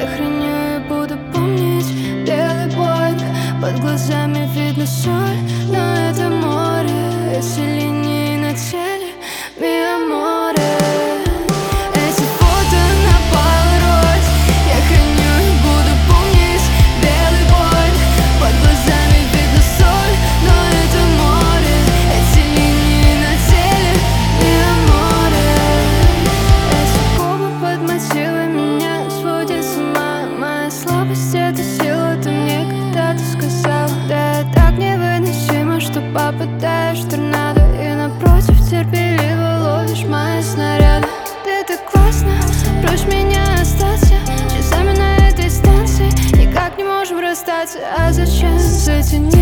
храню и буду помнить белый Боинг. Под глазами видно соль, но это море. Эти линии на теле, ми аморе. Эти фото на полароид я храню и буду помнить белый Боинг. Под глазами видно соль, но это море. Эти линии на теле, ми аморе. Эти губы под мотивы меня сводят с ума. Моя слабость — это сила, ты мне когда-то сказал. Да, я так невыносимо, что попадаешь в торнадо, и напротив терпеливо ловишь мои снаряды. Ты так классно, прочь меня остаться часами на этой станции. Никак не можем расстаться, а зачем затянуть?